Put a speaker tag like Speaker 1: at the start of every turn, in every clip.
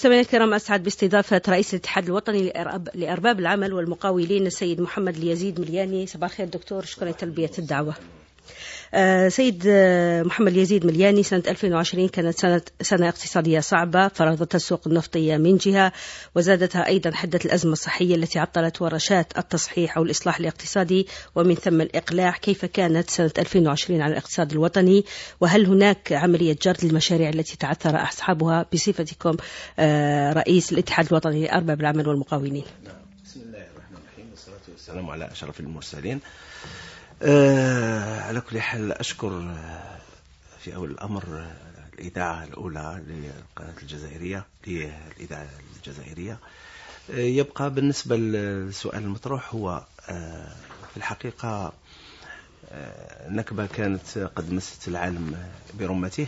Speaker 1: مستمعينا الكرام، أسعد باستضافة رئيس الاتحاد الوطني لأرباب العمل والمقاولين السيد محمد اليزيد ملياني. صباح الخير دكتور، شكرا لتلبية الدعوة. سيد محمد اليزيد ملياني، سنة 2020 كانت سنة اقتصادية صعبة فرضتها السوق النفطية من جهة، وزادتها أيضا حدة الأزمة الصحية التي عطلت ورشات التصحيح أو الإصلاح الاقتصادي ومن ثم الإقلاع. كيف كانت سنة 2020 على الاقتصاد الوطني؟ وهل هناك عملية جرد للمشاريع التي تعثر أصحابها بصفتكم رئيس الاتحاد الوطني لأرباب العمل والمقاولين؟
Speaker 2: بسم الله الرحمن الرحيم، والصلاة والسلام على أشرف المرسلين. على كل حال أشكر في أول الأمر الإذاعة الأولى للقناة الجزائرية للإذاعة الجزائرية. يبقى بالنسبة للسؤال المطروح، هو في الحقيقة نكبة كانت قد مست العالم برمته.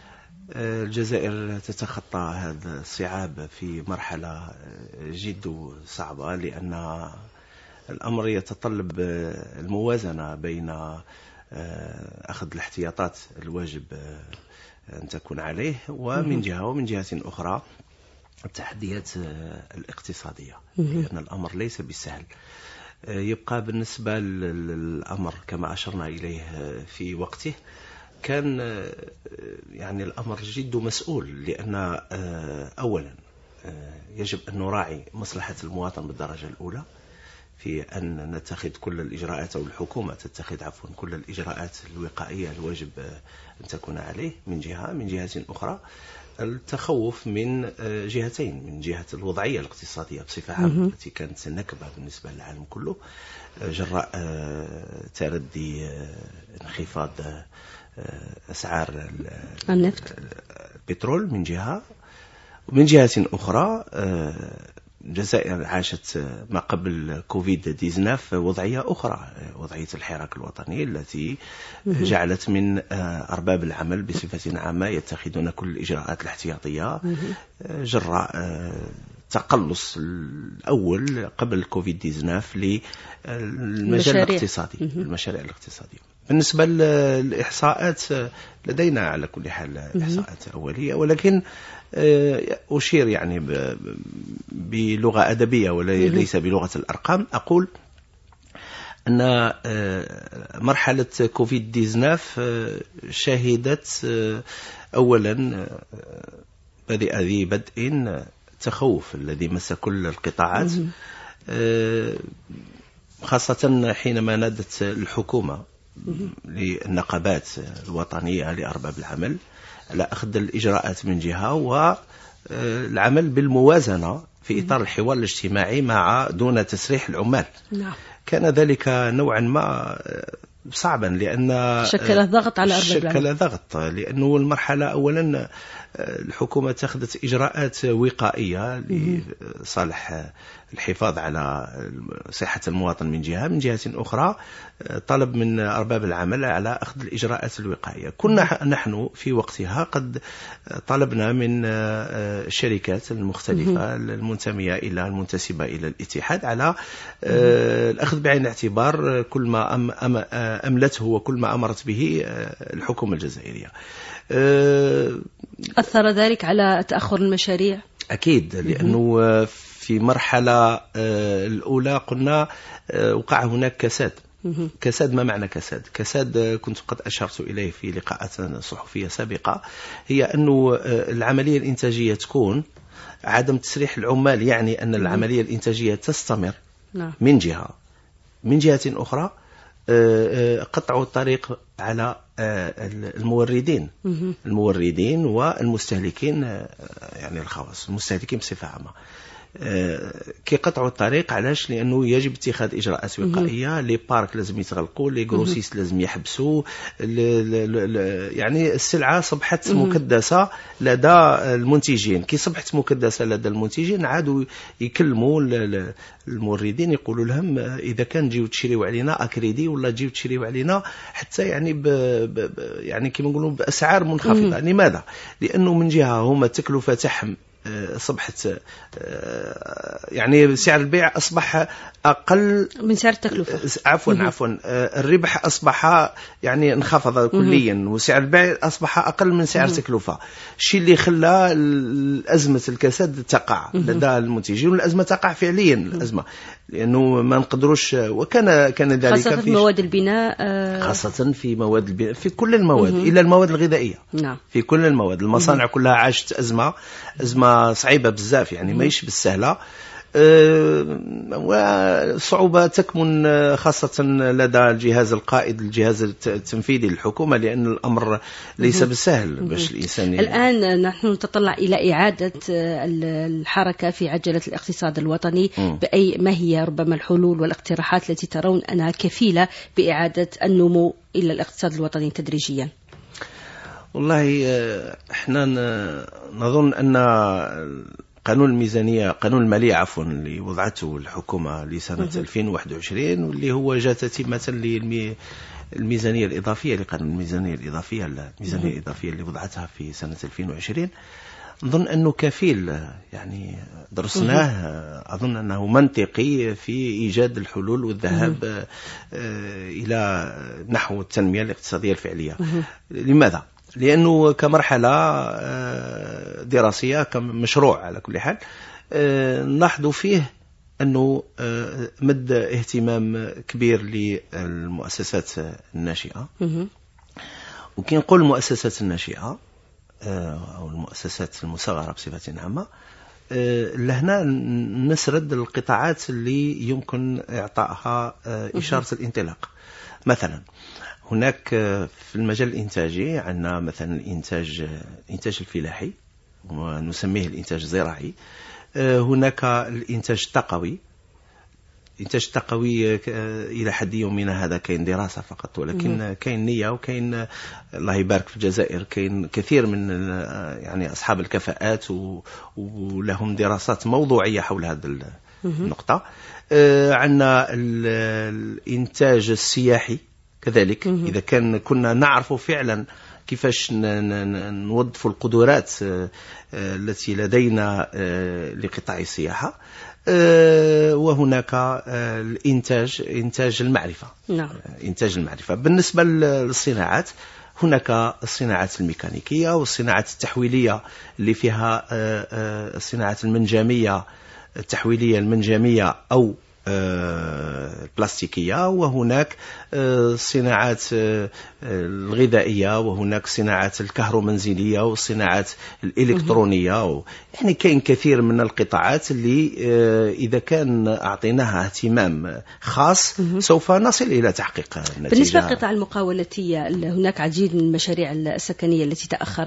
Speaker 2: الجزائر تتخطى هذا الصعاب في مرحلة جد صعبة، لأن الأمر يتطلب الموازنة بين أخذ الاحتياطات الواجب أن تكون عليه ومن جهة أخرى التحديات الاقتصادية، لأن الأمر ليس بالسهل. يبقى بالنسبة للأمر كما أشرنا إليه في وقته، كان يعني الأمر جد مسؤول، لأن أولا يجب أن نراعي مصلحة المواطن بالدرجة الأولى في أن نتخذ كل الإجراءات، أو الحكومة تتخذ كل الإجراءات الوقائية الواجب أن تكون عليه من جهة أخرى التخوف من جهتين، من جهة الوضعية الاقتصادية بصفة عامة التي كانت نكبة بالنسبة للعالم كله جراء تردي انخفاض أسعار
Speaker 1: النفط
Speaker 2: البترول من جهة، ومن جهة أخرى الجزائر عاشت ما قبل كوفيد-19 وضعية أخرى، وضعية الحراك الوطني التي جعلت من أرباب العمل بصفة عامة يتخذون كل الإجراءات الاحتياطية جراء تقلص الأول قبل كوفيد-19 للمجال الاقتصادي، المشاريع الاقتصادية. بالنسبة للإحصاءات لدينا على كل حال إحصاءات أولية، ولكن أشير يعني بلغة أدبية وليس بلغة الأرقام. أقول أن مرحلة كوفيد-19 شهدت أولا ذي بدء تخوف الذي مس كل القطاعات، خاصة حينما نادت الحكومة للنقابات الوطنية لأرباب العمل على أخذ الإجراءات من جهة والعمل بالموازنة في إطار الحوار الاجتماعي دون تسريح العمال. كان ذلك نوعا ما صعبا، لأن
Speaker 1: شكل ضغط على أرباب العمل،
Speaker 2: شكل ضغط، لأنه المرحلة أولا الحكومة اتخذت إجراءات وقائية لصالح الحفاظ على صحة المواطن من جهة أخرى طلب من أرباب العمل على أخذ الإجراءات الوقائية. كنا نحن في وقتها قد طلبنا من الشركات المختلفة المنتسبة إلى الاتحاد على الأخذ بعين الاعتبار كل ما أملته وكل ما أمرت به الحكومة الجزائرية.
Speaker 1: أثر ذلك على تأخر المشاريع؟
Speaker 2: أكيد، لأنه في مرحلة الأولى قلنا وقع هناك كساد. ما معنى كساد؟ كنت قد أشرت إليه في لقاءات صحفية سابقة، هي أنه العملية الإنتاجية تكون عدم تسريح العمال، يعني أن العملية الإنتاجية تستمر من جهة أخرى قطع الطريق على الموردين والمستهلكين، يعني الخواص المستهلكين بصفة عامة. كي قطعوا الطريق، علاش؟ لأنه يجب اتخاذ إجراءات وقائية. لي بارك لازم يتغلقوا، لي جروسيست لازم يحبسوا، يعني السلعة صبحت مكدسة لدى المنتجين. كي صبحت مكدسة لدى المنتجين عادوا يكلموا الموردين يقولوا لهم إذا كان جيو تشريوا علينا أكريدي ولا جيو تشريوا علينا حتى يعني يعني كما نقولوا بأسعار منخفضة. لماذا؟ لأنه من جهة هما التكلفة تاعهم أصبحت يعني سعر البيع أصبح أقل
Speaker 1: من سعر التكلفة.
Speaker 2: عفوا الربح أصبح يعني انخفض كليا، وسعر البيع أصبح أقل من سعر التكلفة، الشيء اللي خلى أزمة الكساد تقع لدى المنتجين، والأزمة تقع فعليا الأزمة، لأنه ما نقدروش، كان ذلك
Speaker 1: خاصة في مواد البناء،
Speaker 2: خاصة في مواد البناء، في كل المواد إلا المواد الغذائية.
Speaker 1: نعم.
Speaker 2: في كل المواد، المصانع كلها عاشت أزمة صعيبة بزاف، يعني ماهيش بالسهلة، وصعوبة تكمن خاصة لدى الجهاز القائد، الجهاز التنفيذي للحكومة، لأن الأمر ليس بالسهل باش الإنسان.
Speaker 1: الآن نحن نتطلع إلى إعادة الحركة في عجلة الاقتصاد الوطني، ما هي ربما الحلول والاقتراحات التي ترون أنها كفيلة بإعادة النمو إلى الاقتصاد الوطني تدريجيا؟
Speaker 2: والله احنا نظن أن قانون الميزانية، قانون المالية عفوا، اللي وضعته الحكومة لسنة 2021، واللي هو جاء تتمة للميزانية الإضافية، لقانون الميزانية الإضافية، الميزانية الإضافية اللي وضعتها في سنة 2020، نظن أنه كفيل، يعني درسناه، أظن أنه منطقي في إيجاد الحلول والذهاب إلى نحو التنمية الاقتصادية الفعلية. لماذا؟ لأنه كمرحلة دراسية، كمشروع على كل حال، نلاحظ فيه أنه مد اهتمام كبير للمؤسسات الناشئة. وكي نقول المؤسسات الناشئة أو المؤسسات المصغرة بصفة عامة، لهنا نسرد القطاعات اللي يمكن إعطائها إشارة الانطلاق. مثلا هناك في المجال الإنتاجي عندنا مثلا الإنتاج الفلاحي، ونسميه الإنتاج الزراعي. هناك الإنتاج التقوي. الإنتاج التقوي إلى حد يومنا هذا كاين دراسة فقط، ولكن كاين نية، وكاين الله يبارك في الجزائر كاين كثير من يعني أصحاب الكفاءات ولهم دراسات موضوعية حول هذا النقطة. عندنا الإنتاج السياحي كذلك. إذا كنا نعرف فعلا كيفاش نوظف القدرات التي لدينا لقطاع السياحة. وهناك إنتاج المعرفة. نعم. إنتاج المعرفة. بالنسبة للصناعات، هناك الصناعات الميكانيكية والصناعات التحويلية اللي فيها الصناعات المنجمية، التحويلية المنجمية أو البلاستيكية، وهناك الصناعات الغذائية، وهناك صناعات الكهرومنزلية والصناعات الإلكترونية. يعني كاين كثير من القطاعات اللي إذا كان أعطيناها اهتمام خاص سوف نصل إلى تحقيق النتيجة.
Speaker 1: بالنسبة للقطاع المقاولاتية، هناك عديد من المشاريع السكنية التي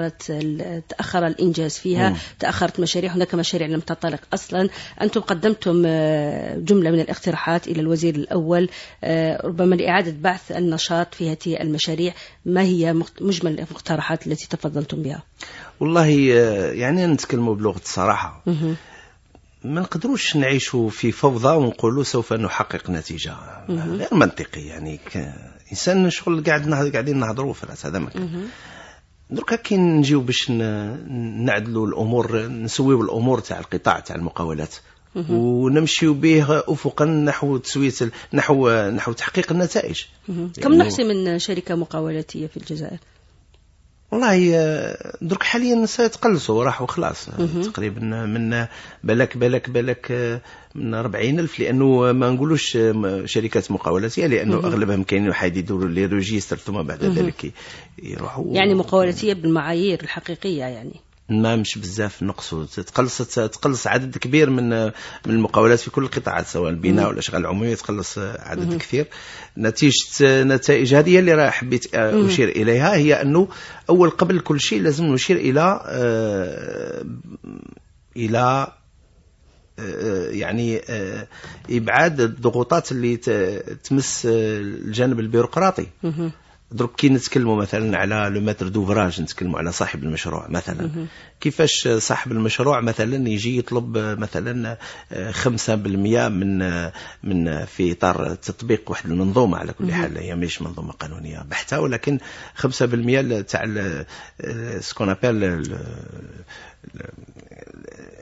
Speaker 1: تأخر الإنجاز فيها، تأخرت مشاريع، هناك مشاريع لم تنطلق أصلا. أنتم قدمتم جملة من الاقتراحات إلى الوزير الأول ربما لإعادة بعث النشاط في هذه المشاريع. ما هي مجمل المقترحات التي تفضلتم بها؟
Speaker 2: والله يعني نتكلموا بلغة الصراحة، ما نقدروش نعيشوا في فوضى ونقولوا سوف نحقق نتيجة. غير منطقي، يعني إنسان شغل قاعدين نهضروا في رأس هذا مكان. دركا كي نجيو باش نعدلوا الأمور، نسويوا الأمور تاع القطاع تاع المقاولات، ونمشيو به أفقا نحو تسوية نحو تحقيق النتائج.
Speaker 1: كم نحصي من شركة مقاولاتية في الجزائر؟
Speaker 2: والله درك حاليا سيتقلصوا راح وخلاص، تقريبا من بالك من 40,000، لأنه ما نقولوش شركات مقاولاتية، لأنه أغلبهم كاين واحد يدوروا لي ريجيستر ثم بعد ذلك يروحوا.
Speaker 1: يعني مقاولاتية بالمعايير الحقيقية، يعني
Speaker 2: ما مش بزاف نقصوا، تقلص عدد كبير من المقاولات في كل القطاعات، سواء البناء ولا الاشغال العموميه، تقلص عدد كثير. نتائج هذه اللي راح حبيت اشير اليها، هي انه قبل كل شيء لازم نشير الى يعني ابعاد الضغوطات اللي تمس الجانب البيروقراطي. درك كي نتكلموا مثلا على لو ماتر دوفراج، نتكلموا على صاحب المشروع مثلا، كيفاش صاحب المشروع مثلا يجي يطلب مثلا 5% من في اطار تطبيق واحد المنظومه، على كل حال هي مش منظومه قانونيه بحته، ولكن 5% تاع سكون ابل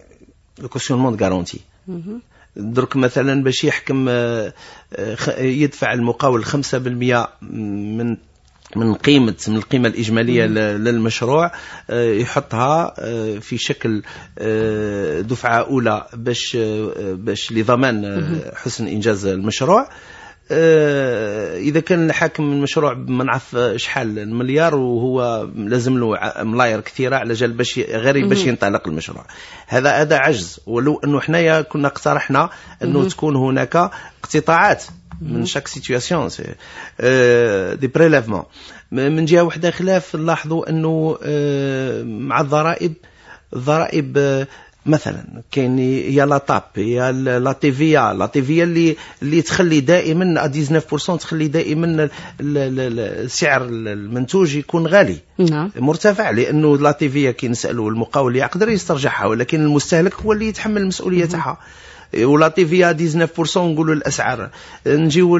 Speaker 2: كوسيونمون غارونتي. درك مثلا باش يحكم يدفع المقاول 5% من القيمة الإجمالية للمشروع، يحطها في شكل دفعة أولى باش لضمان حسن إنجاز المشروع. إذا كان الحاكم المشروع ما نعرف شحال المليار وهو لازم له ملاير كثيرة على جال باش غير باش ينطلق المشروع، هذا عجز. ولو أنه حنايا كنا اقترحنا أنه تكون هناك اقتطاعات من شاك سيتوياسيون دي بريليفمون. من جهة واحدة خلاف نلاحظوا أنه مع الضرائب مثلا كاين يا لا تاب يا لا تيفيا اللي تخلي دائما 19% تخلي دائما السعر المنتوج يكون غالي مرتفع، لانه لا تيفيا كي نسالوا المقاول يقدر يسترجعها، ولكن المستهلك هو اللي يتحمل المسؤوليه تاعها. ولا تيفيا 19% نقولوا الاسعار. نجيو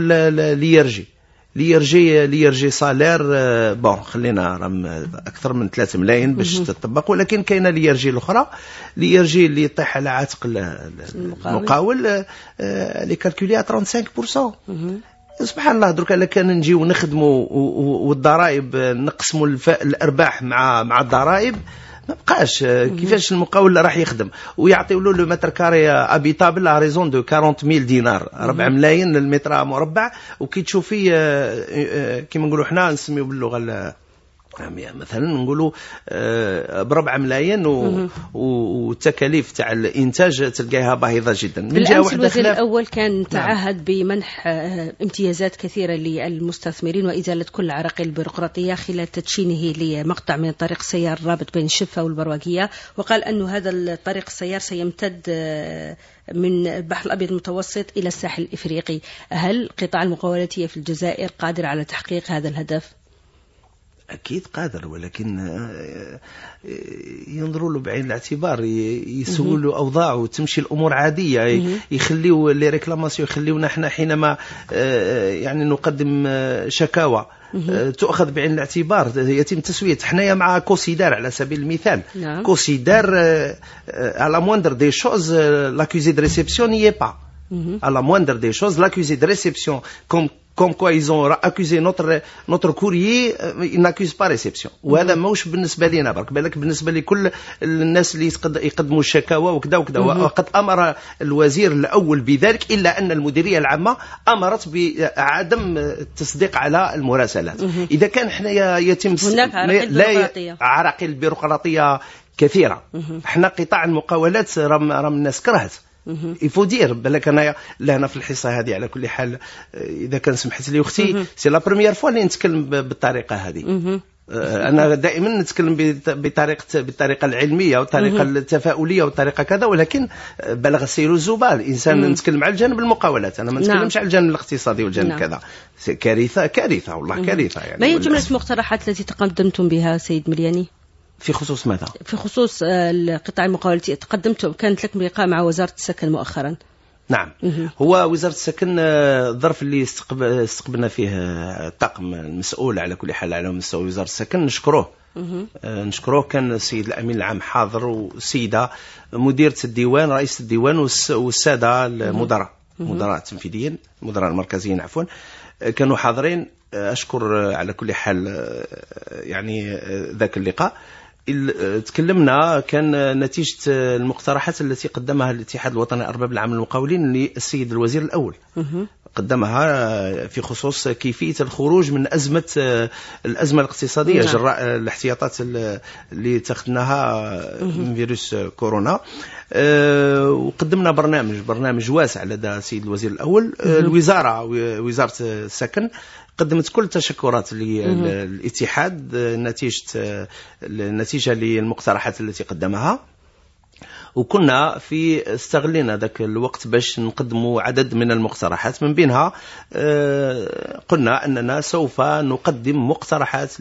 Speaker 2: ليرجي صالير بون خلينا اكثر من 3 ملايين باش تطبق، ولكن كاينه ليرجي الاخرى اللي يطيح على عاتق المقاول لي كالكولي 35%. سبحان الله. درك الا كان نجيو نخدموا والضرائب نقسموا الارباح مع الضرائب ما بقاش كيفاش المقاول راح يخدم ويعطيوا له متر كاري ابيتابل ا ريزون دو 40000 دينار 4 ملايين للمتر مربع. وكي تشوفي كيما نقولوا حنا نسميو باللغه مثلا نقولوا ب4 ملايين والتكاليف تاع الانتاج تلقاها باهظه جدا. من جهه واحده
Speaker 1: الوزير الاول كان تعهد بمنح امتيازات كثيره للمستثمرين وازاله كل عراقيل البيروقراطيه خلال تدشينه لمقطع من طريق السيار الرابط بين الشفه والبرواقيه، وقال انه هذا الطريق السيار سيمتد من البحر الأبيض المتوسط إلى الساحل الإفريقي. هل قطاع المقاولاتية في الجزائر قادر على تحقيق هذا الهدف؟
Speaker 2: أكيد قادر، ولكن ينظروا له بعين الاعتبار، يسولوا أوضاعه وتمشي الأمور عادية، يخليوا لي ريكلاماسيون، يخليونا احنا حينما يعني نقدم شكاوى تؤخذ بعين الاعتبار، يتم تسوية. حنايا مع كوسيدار على سبيل المثال. كوسيدار على موندر دي شوز لاكوزي دو ريسبسيون ني با على موندر دي شوز لاكوزي دو ريسبسيون comme quoi ils ont accusé notre courrier, ils n'accusent pas réception. وهذا موش بالنسبة لنا برك، بالك بالنسبة لكل الناس اللي يقدموا الشكاوى وكذا وكذا. وقد أمر الوزير الأول بذلك، إلا أن المديرية العامة أمرت بعدم التصديق على المراسلات. إذا كان حنا يتم عراقيل بيروقراطية كثيرة. احنا قطاع المقاولات رام الناس كرهت يفودير بالك. أنا لهنا في الحصة هذه على كل حال إذا كان سمحت لي أختي سي لا بروميير فوا اللي نتكلم بالطريقة هذه. أنا دائما نتكلم بالطريقة العلمية والطريقة التفاؤلية والطريقة كذا، ولكن بلغ السير الزبال. الإنسان نتكلم على الجانب المقاولات، أنا ما نتكلمش على الجانب الاقتصادي والجانب كذا. كارثة والله كارثة. يعني
Speaker 1: ما هي جملة المقترحات التي تقدمتم بها سيد ملياني
Speaker 2: في خصوص ماذا؟ في
Speaker 1: خصوص القطاع المقاولاتي. تقدمتم، كانت لكم لقاء مع وزارة السكن مؤخرا.
Speaker 2: نعم. هو وزارة السكن الظرف اللي استقبلنا فيه الطاقم المسؤول على كل حال على مستوى وزارة السكن نشكروه. كان السيد الأمين العام حاضر، والسيدة مديرة الديوان، رئيس الديوان، والسادة المدراء التنفيذيين، المدراء المركزيين عفوا، كانوا حاضرين. أشكر على كل حال يعني ذاك اللقاء. تكلمنا كان نتيجة المقترحات التي قدمها الاتحاد الوطني لأرباب العمل المقاولين للسيد الوزير الأول. قدمها في خصوص كيفية الخروج من الأزمة الاقتصادية جراء الاحتياطات اللي اتخذناها من فيروس كورونا. وقدمنا برنامج واسع لدى السيد الوزير الأول. وزارة السكن قدمت كل التشكرات للاتحاد نتيجة للمقترحات التي قدمها، وكنا استغلنا ذاك الوقت باش نقدموا عدد من المقترحات. من بينها قلنا أننا سوف نقدم مقترحات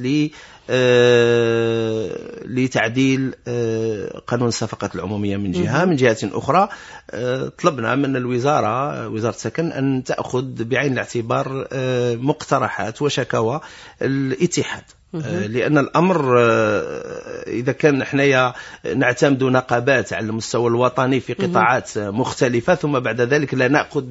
Speaker 2: لتعديل قانون الصفقات العمومية من جهة أخرى. طلبنا من وزارة السكن أن تأخذ بعين الاعتبار مقترحات وشكاوى الاتحاد لأن الأمر إذا كان إحنا نعتمد نقابات على المستوى الوطني في قطاعات مختلفة ثم بعد ذلك لا نأخذ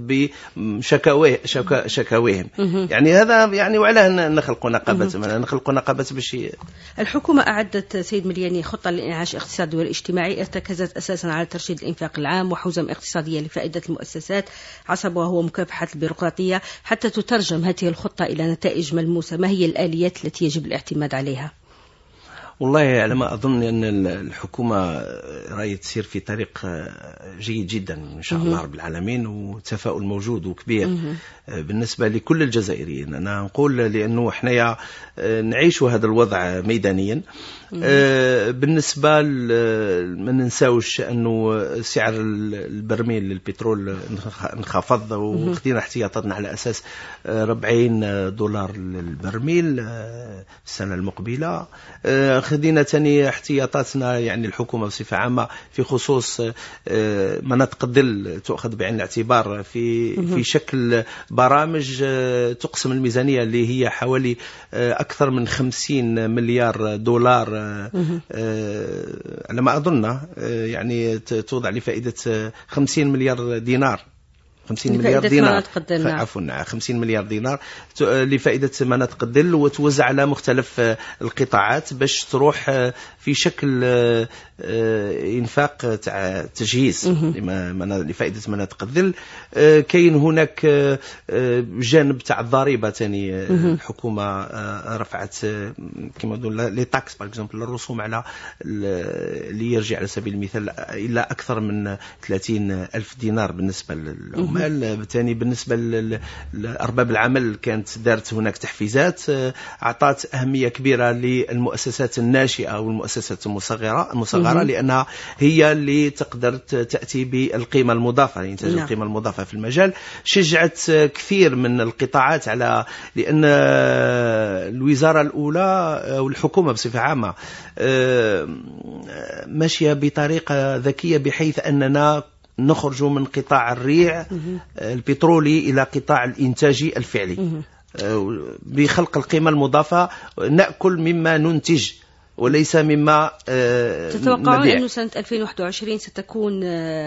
Speaker 2: بشكاويهم يعني هذا يعني وعلاه نخلق نقابات باش
Speaker 1: الحكومة أعدت سيد ملياني خطة للإنعاش الاقتصادي والاجتماعي ارتكزت أساسا على ترشيد الإنفاق العام وحوزم اقتصادية لفائدة المؤسسات عصبها هو مكافحة البيروقراطية حتى تترجم هذه الخطة إلى نتائج ملموسة. ما هي الآليات التي يجب الاعتماد عليها؟
Speaker 2: والله على ما أظن أن الحكومة راهي تسير في طريق جيد جدا إن شاء الله رب العالمين، والتفاؤل موجود وكبير بالنسبة لكل الجزائريين. أنا نقول لأنه إحنا نعيش هذا الوضع ميدانيا. بالنسبة ما ننساوش أنه سعر البرميل للبترول انخفض وخدينا احتياطاتنا على أساس $40 للبرميل السنة المقبلة. خدينا تاني احتياطاتنا يعني الحكومة بصفة عامة في خصوص مناطق الظل تؤخذ بعين الاعتبار في شكل برامج تقسم الميزانية اللي هي حوالي أكثر من $50 مليار على ما أظن يعني توضع لفائدة 50 مليار دينار 50 مليار دينار عفوا 50 مليار دينار لفائدة مناطق الظل وتوزع على مختلف القطاعات باش تروح في شكل إنفاق تاع تجهيز لفائدة مناطق الظل. كاين هناك جانب تاع الضريبة تاني الحكومة رفعت كما نقول لي تاكس باغ اكزومبل الرسوم على اللي يرجع على سبيل المثال إلى أكثر من 30,000 دينار بالنسبة للعمال. بالتالي بالنسبة لأرباب العمل كانت دارت هناك تحفيزات أعطت أهمية كبيرة للمؤسسات الناشئة والمؤسسات المصغرة لأنها هي اللي تقدر تأتي بالقيمة المضافة إنتاج القيمة المضافة في المجال. شجعت كثير من القطاعات على لأن الوزارة الأولى والحكومة بصفة عامة ماشية بطريقة ذكية بحيث أننا نخرج من قطاع الريع البترولي إلى قطاع الإنتاجي الفعلي بخلق القيمة المضافة. نأكل مما ننتج وليس مما
Speaker 1: تتوقعون أنه سنة 2021 ستكون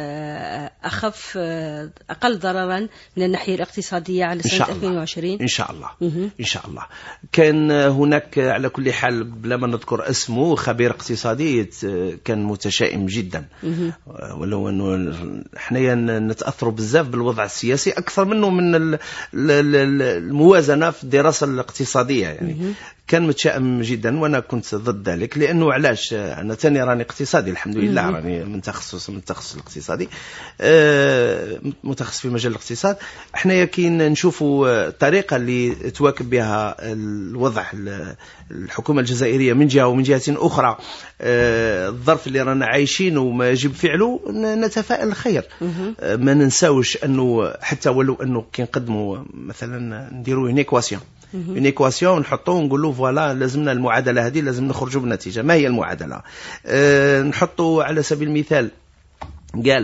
Speaker 1: أقل ضررا من الناحية الاقتصادية على سنة 2020 إن شاء الله.
Speaker 2: إن شاء الله. كان هناك على كل حال بلا ما نذكر اسمه خبير اقتصادي كان متشائم جدا ولو أنه احنا نتأثر بزاف بالوضع السياسي أكثر منه من الموازنة في الدراسة الاقتصادية يعني. كان متشائم جدا وانا كنت ضد ذلك لانه علاش انا ثاني راني اقتصادي الحمد لله راني من التخصص الاقتصادي متخصص في مجال الاقتصاد. احنا كاين نشوفوا الطريقه اللي تواكب بها الوضع الحكومه الجزائريه من جهه ومن جهه اخرى الظرف اللي رانا عايشين وما يجب فعله نتفائل الخير. ما ننساوش انه حتى ولو انه كي نقدموا مثلا نديروا une équation نحطوه ونقولوا فوالا لازمنا المعادلة هذه لازم نخرجوا بنتيجة. ما هي المعادلة؟ نحطوا على سبيل المثال قال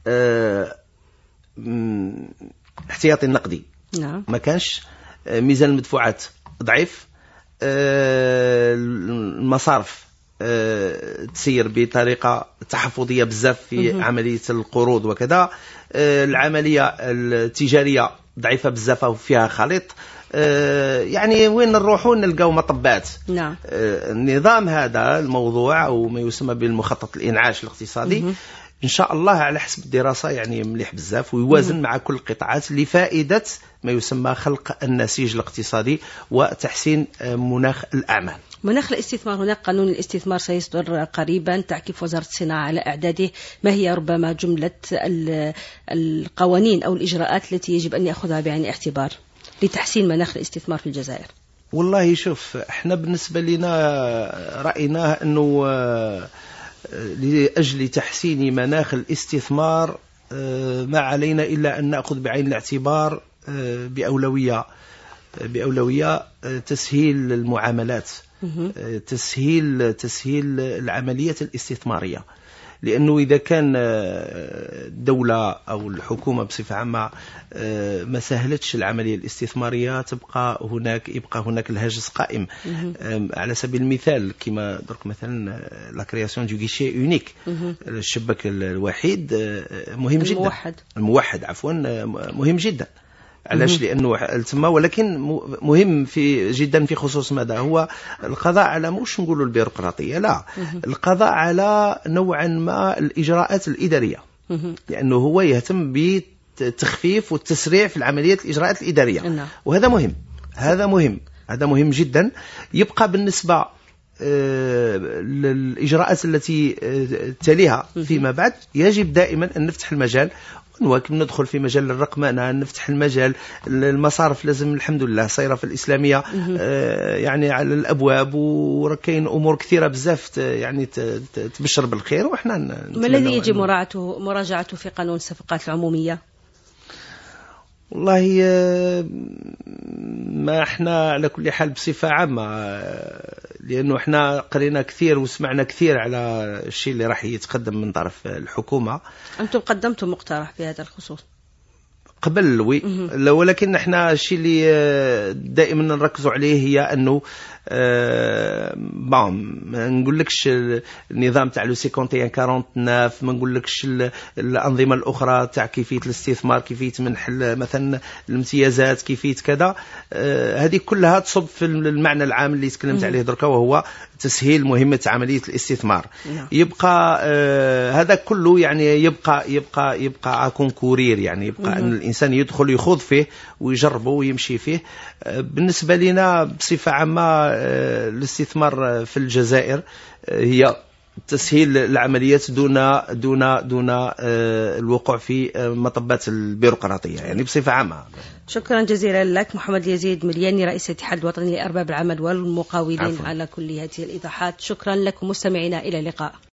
Speaker 2: احتياطي النقدي ما كانش، ميزان المدفوعات ضعيف، المصارف تسير بطريقة تحفظية بزاف في عملية القروض وكذا، العملية التجارية ضعيفة بزاف وفيها خليط. يعني وين نروحوا نلقاو مطبات.
Speaker 1: نعم.
Speaker 2: النظام هذا الموضوع أو ما يسمى بالمخطط الإنعاش الاقتصادي إن شاء الله على حسب الدراسة يعني مليح بزاف ويوازن مع كل القطاعات لفائدة ما يسمى خلق النسيج الاقتصادي وتحسين مناخ الأعمال.
Speaker 1: مناخ الاستثمار، هناك قانون الاستثمار سيصدر قريبا، تعكف وزارة الصناعة على إعداده. ما هي ربما جملة القوانين أو الإجراءات التي يجب أن يأخذها بعين الاعتبار لتحسين مناخ الاستثمار في الجزائر؟
Speaker 2: والله شوف احنا بالنسبة لنا رأيناه أنه لأجل تحسين مناخ الاستثمار ما علينا إلا أن نأخذ بعين الاعتبار بأولوية تسهيل المعاملات، تسهيل العملية الاستثمارية. لأنه إذا كان الدولة أو الحكومة بصفة عامة ما سهلتش العملية الاستثمارية يبقى هناك الهاجس قائم. على سبيل المثال كما درك مثلا لا كرياسيون دو غيشي يونيك، الشباك الوحيد مهم جدا، الموحد عفوا مهم جدا. علاش؟ لأنه تما، ولكن مهم جدا في خصوص ماذا هو القضاء على، مش نقولوا البيروقراطية، لا، القضاء على نوعا ما الإجراءات الإدارية، لأنه هو يهتم بالتخفيف والتسريع في العمليات الإجراءات الإدارية، وهذا مهم، هذا مهم جدا. يبقى بالنسبة للإجراءات التي تليها فيما بعد، يجب دائما أن نفتح المجال ونواكب، ندخل في مجال الرقمنة، نفتح المجال. المصارف لازم الحمد لله الصيرفة الإسلامية يعني على الأبواب، وركين أمور كثيرة بزاف يعني تبشر بالخير. وإحنا
Speaker 1: ما الذي يجب مراجعته في قانون الصفقات العمومية؟
Speaker 2: والله ما احنا على كل حال بصفة عامة، لأنه احنا قرينا كثير وسمعنا كثير على الشيء اللي راح يتقدم من طرف الحكومة.
Speaker 1: أنتم قدمتم مقترح في هذا الخصوص
Speaker 2: قبل، ولكن احنا الشيء اللي دائما نركزوا عليه هي أنه ما نقولكش النظام تاع لو 5149، ما نقولكش الأنظمة الأخرى تاع كيفية الاستثمار، كيفية منح مثلا الامتيازات، كيفية كذا، هذه كلها تصب في المعنى العام اللي تكلمت عليه دركا، وهو تسهيل مهمة عملية الاستثمار. يبقى هذا كله يعني يبقى كونكورير، يعني يبقى أن الإنسان يدخل يخوض فيه ويجربه ويمشي فيه. بالنسبة لنا بصفة عامة الاستثمار في الجزائر هي تسهيل العمليات دون الوقوع في مطبات البيروقراطية، يعني بصفة عامة.
Speaker 1: شكرا جزيلا لك محمد اليزيد ملياني، رئيس الاتحاد الوطني لأرباب العمل والمقاولين، على كل هذه الإيضاحات. شكرا لكم مستمعينا، إلى اللقاء.